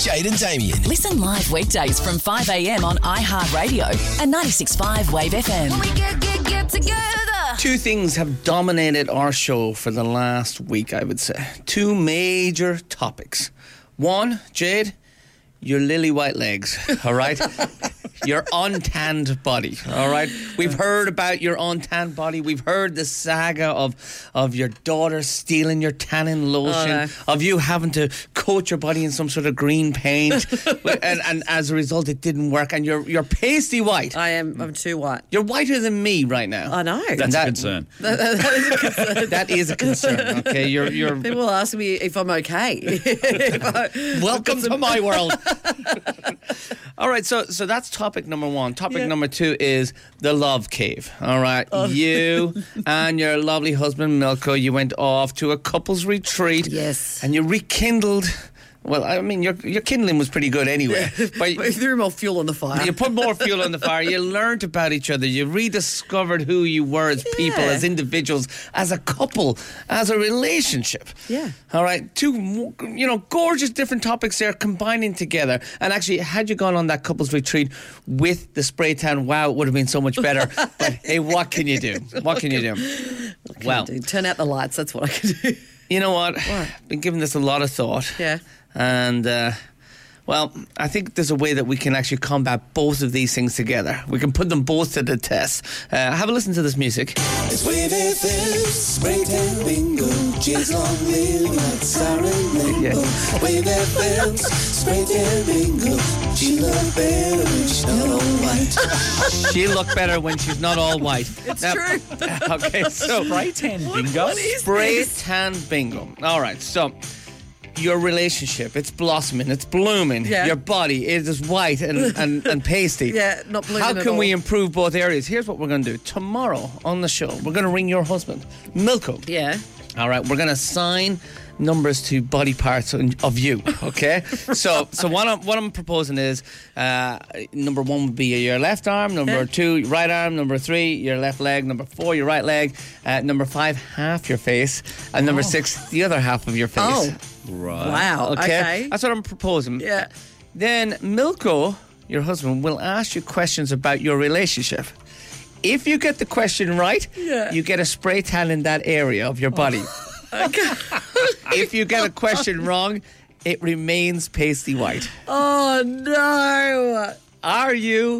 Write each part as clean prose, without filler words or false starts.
Jade and Damien. Listen live weekdays from 5 a.m. on iHeartRadio and 96.5 Wave FM. When we get together. Two things have dominated our show for the last week, I would say. Two major topics. One, Jade, your lily white legs, all right? Your untanned body, all right? We've heard about your untanned body. We've heard the saga of your daughter stealing your tanning lotion, of you having to coat your body in some sort of green paint, and as a result, it didn't work. And you're pasty white. I'm too white. You're whiter than me right now. I know. That's a concern. That is a concern. That is a concern. Okay, you're. People ask me if I'm okay. Welcome to my world. All right, so that's topic number one. Topic number two is the love cave. All right, you and your lovely husband Milko, you went off to a couples retreat. Yes, and you rekindled. Well, I mean, your kindling was pretty good anyway. But we threw more fuel on the fire. You put more fuel on the fire. You learned about each other. You rediscovered who you were as people, as individuals, as a couple, as a relationship. Yeah. All right. Two, gorgeous different topics there combining together. And actually, had you gone on that couples retreat with the spray tan, wow, it would have been so much better. But hey, what can you do? What can you do? Well, turn out the lights. That's what I can do. You know what? I've been giving this a lot of thought. Yeah. And, I think there's a way that we can actually combat both of these things together. We can put them both to the test. Have a listen to this music. It's Wave FM, spray tan bingo, Jade's long lily white siren lingo. Wave FM, spray tan bingo, she look better when she's not all white. She'll look better when she's not all white. It's true. Okay, so spray tan bingo. What is spray this? tan bingo. All right, so your relationship, it's blossoming, it's blooming. Yeah. Your body, it is white and pasty. Yeah, not blooming How at can all. we improve both areas? Here's what we're going to do. Tomorrow on the show, we're going to ring your husband, Milko. Yeah. All right, we're going to assign numbers to body parts of you, okay? so what I'm proposing is number one would be your left arm, number two, your right arm, number three, your left leg, number four, your right leg, number five, half your face, and number six, the other half of your face. Oh. Right. Wow. Okay. That's what I'm proposing. Yeah. Then Milko, your husband, will ask you questions about your relationship. If you get the question right, you get a spray tan in that area of your body. Okay. If you get a question wrong, it remains pasty white. Oh, no. Are you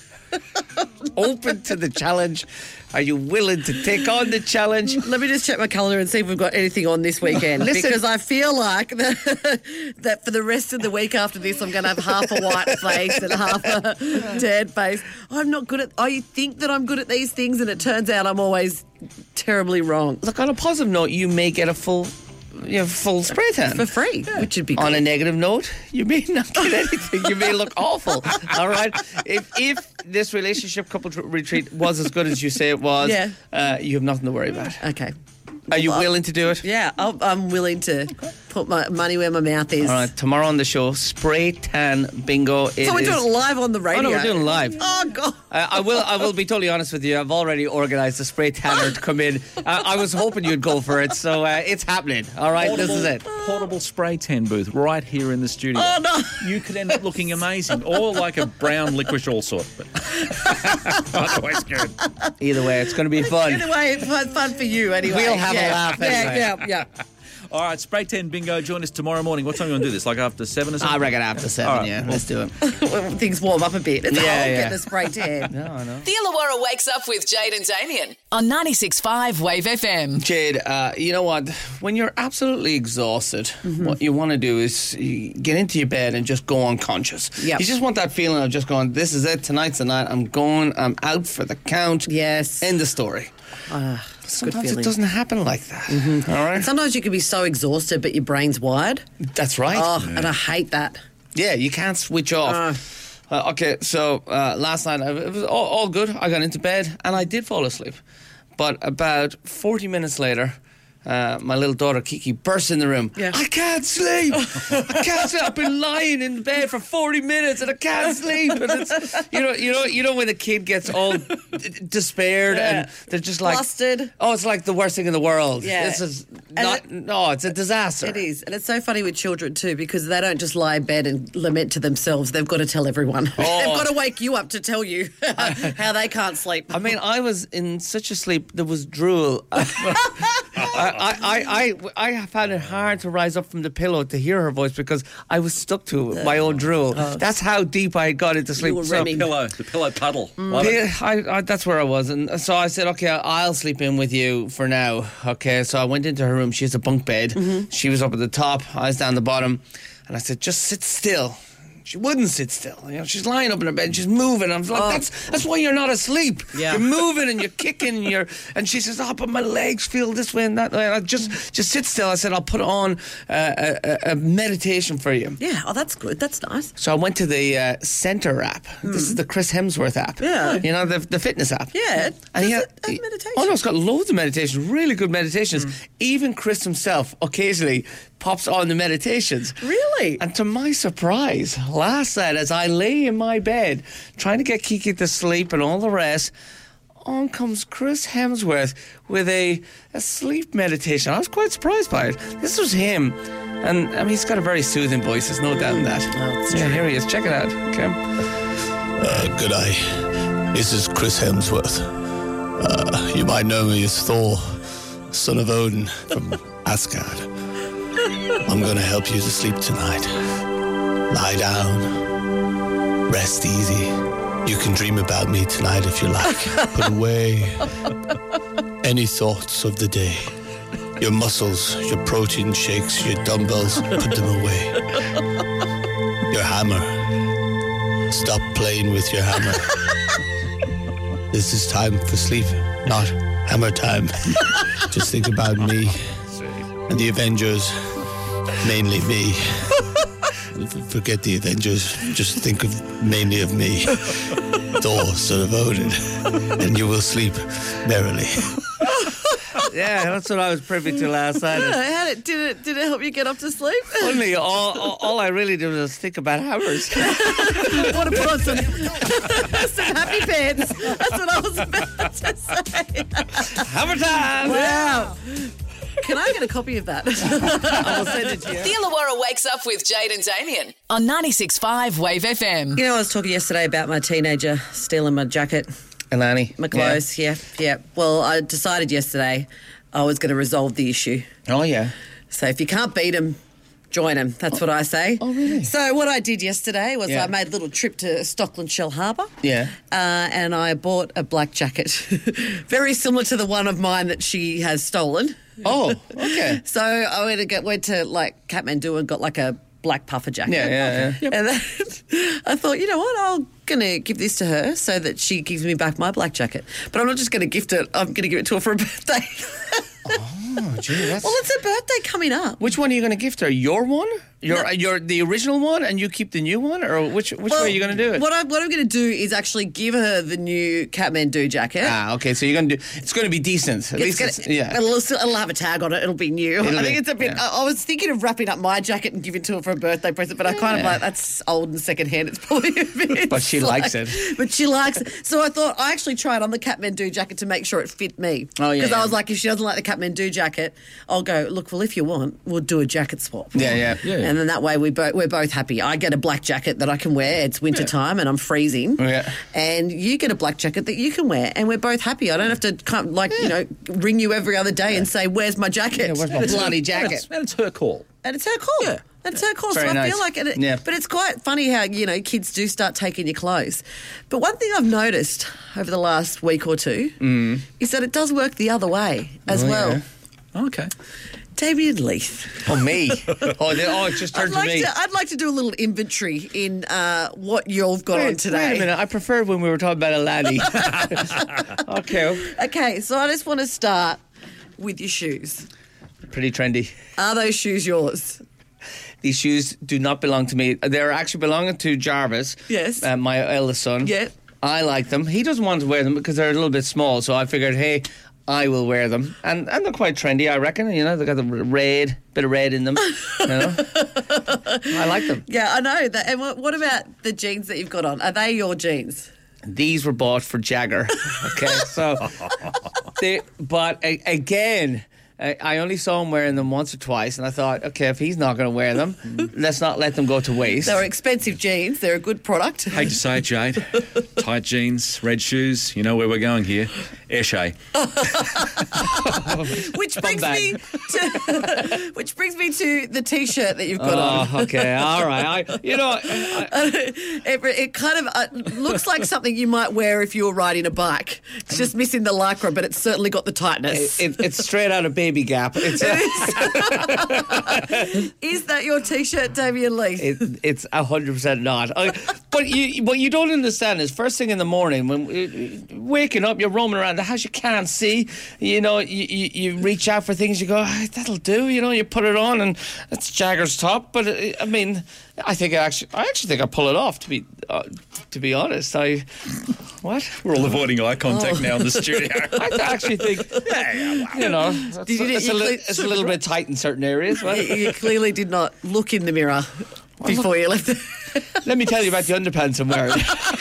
open to the challenge? Are you willing to take on the challenge? Let me just check my calendar and see if we've got anything on this weekend. Listen. Because I feel like that for the rest of the week after this, I'm going to have half a white face and half a tan face. I'm not good at... I think that I'm good at these things, and it turns out I'm always terribly wrong. Look, on a positive note, you may get a full spray tan. For free, which would be On good. a negative note, you may not get anything. You may look awful. All right? If this relationship couple retreat was as good as you say it was, you have nothing to worry about. Okay. Are you willing to do it? Yeah, I'm willing to put my money where my mouth is. All right, tomorrow on the show, spray tan bingo. So we're doing it live on the radio. Oh, no, we're doing it live. Oh, God. I will be totally honest with you. I've already organised a spray tanner to come in. I was hoping you'd go for it, so it's happening. All right, this is it. Portable spray tan booth right here in the studio. Oh, no. You could end up looking amazing, or like a brown licorice all sort. But otherwise, good. Either way, it's going to be fun. Anyway, it's fun for you anyway. We'll have a laugh anyway. Yeah. All right, spray tan bingo. Join us tomorrow morning. What time are you going to do this? Like after 7 or something? I reckon after 7, All right, yeah. Let's do it. When things warm up a bit. It's get the spray tan. No, I know. The Illawarra Wakes Up with Jade and Damien on 96.5 Wave FM. Jade, you know what? When you're absolutely exhausted, what you want to do is you get into your bed and just go unconscious. Yep. You just want that feeling of just going, this is it, tonight's the night, I'm out for the count. Yes. End the story. Sometimes it doesn't happen like that. All right? Sometimes you can be so exhausted, but your brain's wired. That's right. Oh, and I hate that. Yeah, you can't switch off. Okay, so last night it was all good. I got into bed and I did fall asleep. But about 40 minutes later, my little daughter Kiki bursts in the room. Yeah. I can't sleep. I can't sleep. I've been lying in bed for 40 minutes and I can't sleep. And it's, you know when the kid gets all despaired and they're just like Flustered. Oh, it's like the worst thing in the world. Yeah. This is it's a disaster. It is. And it's so funny with children too, because they don't just lie in bed and lament to themselves. They've got to tell everyone. Oh. They've got to wake you up to tell you how they can't sleep. I mean, I was in such a sleep, there was drool. I found it hard to rise up from the pillow to hear her voice because I was stuck to my own drool. That's how deep I got into sleep. You were So- rimming. The pillow puddle. Love it. I that's where I was. And so I said, okay, I'll sleep in with you for now. Okay, so I went into her room. She has a bunk bed. She was up at the top. I was down the bottom. And I said, just sit still. She wouldn't sit still. She's lying up in her bed and she's moving. I was like, that's why you're not asleep. Yeah. You're moving and you're kicking and she says, but my legs feel this way and that way. And I just sit still. I said, I'll put on a meditation for you. Yeah, that's good. That's nice. So I went to the Center app. This is the Chris Hemsworth app. Yeah. You know, the fitness app. Yeah. And Does it have meditation? Oh, no, it's got loads of meditations, really good meditations. Even Chris himself occasionally pops on the meditations. Really? And to my surprise, last night as I lay in my bed trying to get Kiki to sleep and all the rest, on comes Chris Hemsworth with a sleep meditation. I was quite surprised by it. This was him. And I mean, he's got a very soothing voice, there's no doubt in that. Yeah, here he is. Check it out. Okay. Good day. This is Chris Hemsworth. You might know me as Thor, son of Odin from Asgard. I'm going to help you to sleep tonight. Lie down. Rest easy. You can dream about me tonight if you like. Put away any thoughts of the day. Your muscles, your protein shakes, your dumbbells, put them away. Your hammer. Stop playing with your hammer. This is time for sleep, not hammer time. Just think about me and the Avengers, mainly me. Forget the Avengers, just think mainly of me. Thor, son of Odin, and you will sleep merrily. Yeah, that's what I was privy to last night. Did it help you get up to sleep? Only all I really did was think about hammers. I want to put on some happy pants. That's what I was about to say. Hammer time! Wow. Can I get a copy of that? I'll send it to you. The Illawarra Wakes Up with Jade and Damien on 96.5 Wave FM. You know, I was talking yesterday about my teenager stealing my jacket, Alani. my clothes. Yeah. Well, I decided yesterday I was going to resolve the issue. Oh, yeah. So if you can't beat them, join them. That's what I say. Oh, really? So what I did yesterday was Yeah. I made a little trip to Stockland Shell Harbour. Yeah. And I bought a black jacket, very similar to the one of mine that she has stolen. Oh, okay. So I went to like Kathmandu and got like a black puffer jacket. Yeah. And then I thought, you know what, I'm going to give this to her so that she gives me back my black jacket. But I'm not just going to gift it, I'm going to give it to her for a birthday. Oh, gee, that's... Well, it's her birthday coming up. Which one are you going to gift her? Your one? Your the original one, and you keep the new one, or which way are you going to do it? What I'm going to do is actually give her the new Kathmandu jacket. Okay, so you're going to do. It's going to be decent. At least, It'll have a tag on it. It'll be new. I think it's a bit. Yeah. I was thinking of wrapping up my jacket and giving it to her for a birthday present, but I kind of like that's old and secondhand. It's probably a bit. But she likes it. But she likes it. So I thought I actually tried on the Kathmandu jacket to make sure it fit me. Oh, yeah, Because I yeah. was like, if she doesn't like the Kathmandu jacket, I'll go look. Well, if you want, we'll do a jacket swap. Yeah. And then that way we're both happy. I get a black jacket that I can wear. It's winter time and I'm freezing. Yeah. And you get a black jacket that you can wear, and we're both happy. I don't have to come ring you every other day and say, "Where's my jacket? Yeah, where's my bloody jacket?" And it's her call. And it's her call. Yeah. And it's her call. Very so I nice. feel like it. Yeah. But it's quite funny how kids do start taking your clothes. But one thing I've noticed over the last week or two is that it does work the other way as well. yeah. Okay. Damien Leith. Oh, me. It just turned to me. I'd like to do a little inventory in what you've got on today. Wait a minute. I preferred when we were talking about Alani. Okay. Okay, so I just want to start with your shoes. Pretty trendy. Are those shoes yours? These shoes do not belong to me. They're actually belonging to Jarvis. Yes. My eldest son. Yeah. I like them. He doesn't want to wear them because they're a little bit small. So I figured, hey, I will wear them. And they're quite trendy, I reckon. You know, they've got the bit of red in them. You know? I like them. Yeah, I know. And what about the jeans that you've got on? Are they your jeans? These were bought for Jagger. Okay, so... again... I only saw him wearing them once or twice, and I thought, okay, if he's not going to wear them, let's not let them go to waste. They're expensive jeans. They're a good product. Hate to say it, Jade. Tight jeans, red shoes. You know where we're going here. Eshe. Which brings me to the T-shirt that you've got on. Oh, okay, all right. It kind of looks like something you might wear if you were riding a bike. It's just missing the lycra, but it's certainly got the tightness. It's straight out of Baby Gap. Is that your T-shirt, Damien Lee? It's 100% not. But what you don't understand is first thing in the morning when waking up, you're roaming around the house, you can't see. You know, you reach out for things. You go, that'll do. You know, you put it on, and it's Jagger's top. But I mean, I actually think I pull it off. To be honest, what? We're all avoiding eye contact now in the studio. I actually think, you know, it's a little bit tight in certain areas. You clearly did not look in the mirror before you left. Let me tell you about the underpants I'm wearing.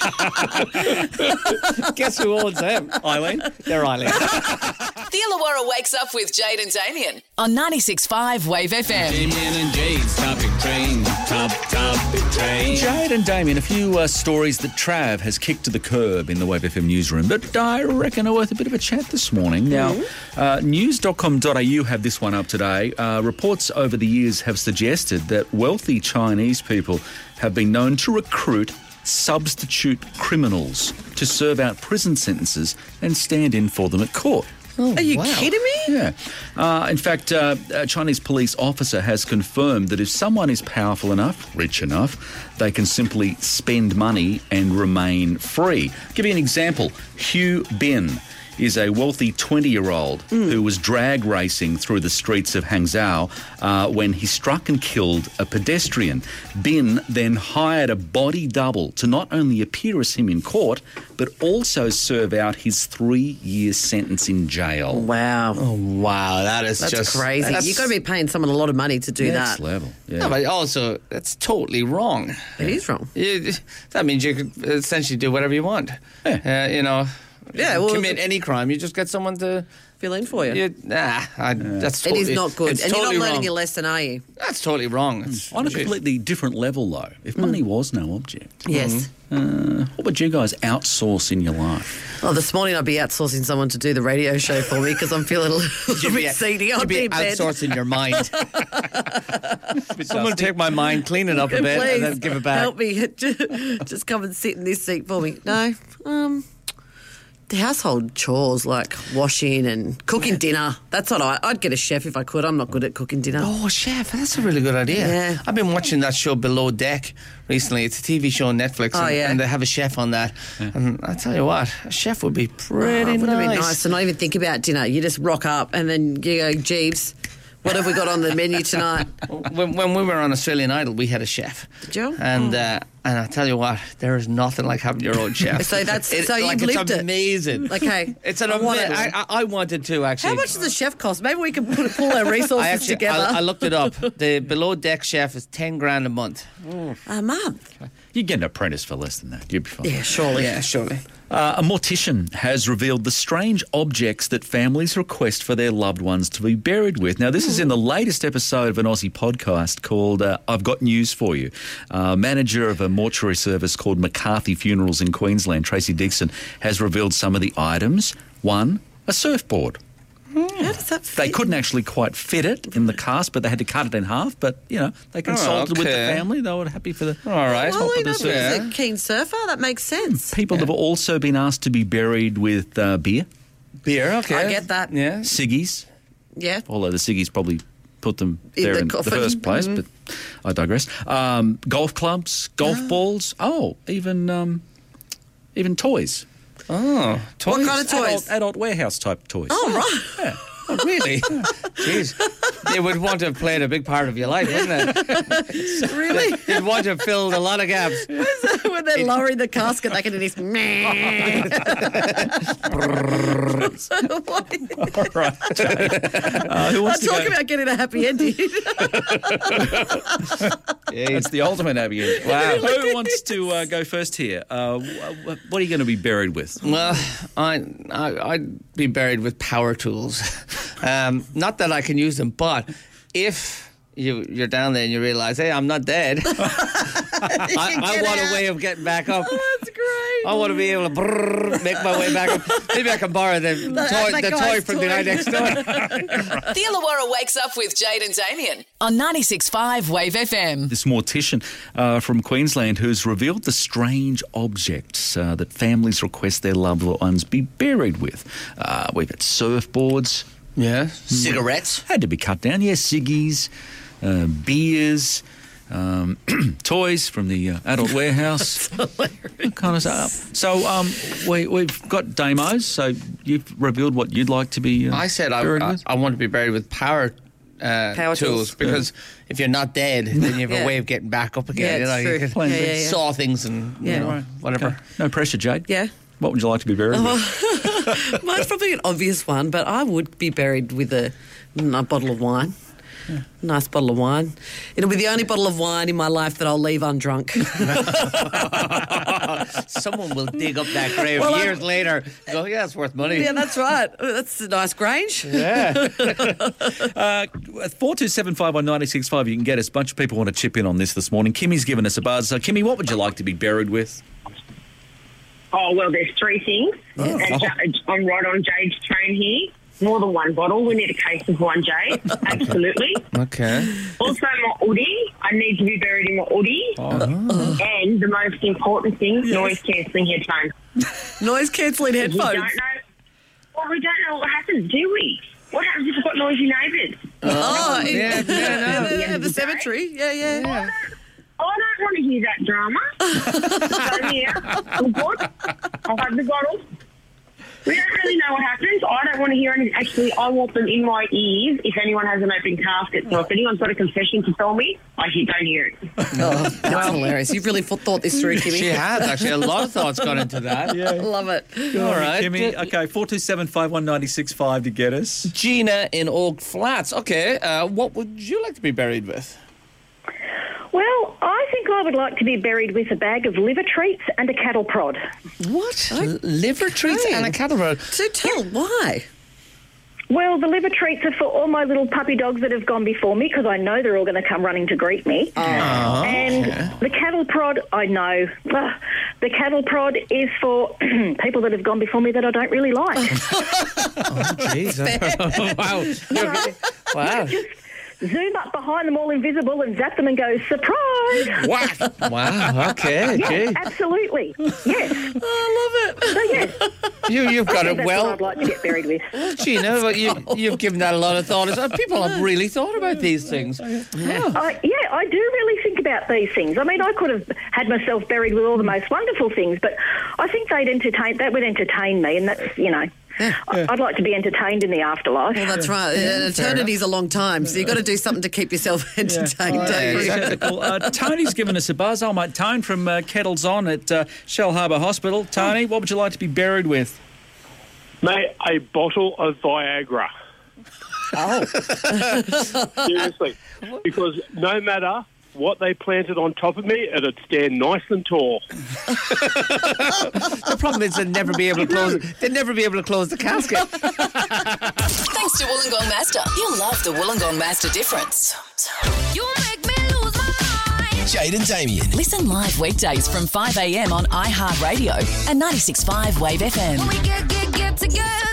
Guess who owns them? Eileen? They're Eileen. The Illawarra wakes up with Jade and Damien on 96.5 Wave FM. Damien and Jade's topic train. Topic train. Jade and Damien, a few stories that Trav has kicked to the curb in the Wave FM newsroom, but I reckon are worth a bit of a chat this morning. Now, news.com.au have this one up today. Reports over the years have suggested that wealthy Chinese people have been known to recruit substitute criminals to serve out prison sentences and stand in for them at court. Are you kidding me? Yeah. In fact, a Chinese police officer has confirmed that if someone is powerful enough, rich enough, they can simply spend money and remain free. I'll give you an example. Hugh Bin is a wealthy 20-year-old who was drag racing through the streets of Hangzhou when he struck and killed a pedestrian. Bin then hired a body double to not only appear as him in court, but also serve out his 3-year sentence in jail. Wow. Oh, wow. That's just crazy. You've got to be paying someone a lot of money to do Next that. level. Yeah. No, but also, that's totally wrong. It is wrong. That means you could essentially do whatever you want. Yeah. You know, Yeah, well, commit any crime. You just get someone to fill in for you. That's It totally, is not good. It's And totally you're not learning wrong. your lesson, are you? That's totally wrong. On a completely different level, though, if money was no object, Yes. what would you guys outsource in your life? Well, this morning I'd be outsourcing someone to do the radio show for me because I'm feeling a little bit seedy. You'd I'd be in bed. outsourcing your mind. Someone take my mind, clean it up a bit, Please and then give it back. help me. Just come and sit in this seat for me. No. The household chores like washing and cooking dinner. That's what I'd get a chef if I could. I'm not good at cooking dinner. Oh, chef, that's a really good idea. Yeah. I've been watching that show Below Deck recently. It's a TV show on Netflix, and they have a chef on that. Yeah. And I tell you what, a chef would be pretty Wouldn't it be nice. nice to not even think about dinner? You just rock up and then you go, Jeeves, what have we got on the menu tonight? When we were on Australian Idol, we had a chef. Did you? And I tell you what, there is nothing like having your own chef. So that's so like, you've lived it's amazing. Okay. It's an I want amazing. it. I wanted to actually. How much does the chef cost? Maybe we can pull our resources together. I looked it up. The Below Deck chef is $10,000 a month. A month. You get an apprentice for less than that. You'd be fine. Yeah, surely. Yeah, surely. A mortician has revealed the strange objects that families request for their loved ones to be buried with. Now, this is in the latest episode of an Aussie podcast called I've Got News For You. Manager of a mortuary service called McCarthy Funerals in Queensland, Tracy Dixon, has revealed some of the items. One, a surfboard. How does that fit? They couldn't actually quite fit it in the cast, but they had to cut it in half. But, you know, they consulted with the family. They were happy for the All right. Well, you know, the if he's a keen surfer, that makes sense. People have also been asked to be buried with beer, Beer, okay. I get that. Yeah. ciggies, Yeah. although the ciggies probably put them In there the in the coffin. first place, but I digress. Golf clubs, golf balls, even toys. Oh, toys. What kind of toys? Adult warehouse type toys. Oh, right. Yeah. Oh, really? Jeez. They would want to have played a big part of your life, wouldn't it? Really? They'd want to have filled a lot of gaps. When they're lowering the casket, they can do this. All right. Who I'm wants to talking go? about getting a happy ending. It's the ultimate happy end. Wow. Who wants to go first here? What are you going to be buried with? Well, I'd be buried with power tools. Not that I can use them, but if you're down there and you realise, hey, I'm not dead, I want a way of getting back up. Oh, that's great. I want to be able to make my way back up. Maybe I can borrow the toy from the guy next door. The Illawarra Wakes Up with Jade and Damien on 96.5 Wave FM. This mortician from Queensland who's revealed the strange objects that families request their loved ones be buried with. We've had surfboards. Yeah. Cigarettes. Had to be cut down. Yeah, ciggies, beers, toys from the adult warehouse. Kind of stuff. So we've got demos. So you've revealed what you'd like to be I said buried with? I want to be buried with power tools because if you're not dead, then you have a way of getting back up again. Yeah, it's you true. can Yeah. saw things and whatever. Okay. No pressure, Jade. Yeah. What would you like to be buried with? Mine's probably an obvious one, but I would be buried with a bottle of wine. Yeah. Nice bottle of wine. It'll be the only bottle of wine in my life that I'll leave undrunk. Someone will dig up that grave Years later, go, yeah, it's worth money. Yeah, that's right. That's a nice Grange. Yeah. 4275196.5, you can get us. A bunch of people want to chip in on this morning. Kimmy's given us a buzz. So, Kimmy, what would you like to be buried with? Oh, well, there's three things. And I'm right on Jade's train here. More than one bottle. We need a case of one, Jade. Absolutely. Okay. Also, my Audi. I need to be buried in my Audi. And the most important thing, noise-cancelling headphones. Noise-cancelling We headphones. don't know. Well, we don't know what happens, do we? What happens if we've got noisy neighbours? The cemetery. Yeah. I don't want to hear that drama. So, yeah, I'm good. I'll have the bottle. We don't really know what happens. I don't want to hear anything. Actually, I want them in my ears if anyone has an open casket. So if anyone's got a confession to tell me, I don't hear it. Oh, that's hilarious. You've really thought this through, Kimmy. She has, actually. A lot of thought's gone into that. I love it. All right. Kimmy, okay, 4275196.5 to get us. Gina in Oak Flats. Okay, what would you like to be buried with? Well, I think I would like to be buried with a bag of liver treats and a cattle prod. What? Liver treats and a cattle prod. So tell why? Well, the liver treats are for all my little puppy dogs that have gone before me because I know they're all going to come running to greet me. And the cattle prod, I know. The cattle prod is for people that have gone before me that I don't really like. Jeez. Wow. Zoom up behind them all invisible and zap them and go, surprise! Wow. Okay. Yes, Gee. absolutely. Yes. I love it. So, yes. You've got it That's well. what I'd like to get buried with. Gina, but you've given that a lot of thought. People have really thought about these things. I do really think about these things. I mean, I could have had myself buried with all the most wonderful things, but I think that would entertain me, and that's, I'd like to be entertained in the afterlife. Well, that's right. Eternity's a long time, so you've got to do something to keep yourself entertained, don't you? Cool. Tony's given us a buzz. Oh, mate, Tone from Kettles On at Shell Harbour Hospital. Tony, what would you like to be buried with? Mate, a bottle of Viagra. Oh. Seriously. Because no matter what they planted on top of me, it'd stand nice and tall. The problem is they'd never be able to close the casket. Thanks to Wollongong Master. You'll love the Wollongong Master difference. You make me lose my mind. Jade and Damien. Listen live weekdays from 5 a.m. on iHeartRadio and 96.5 Wave FM. When we get together.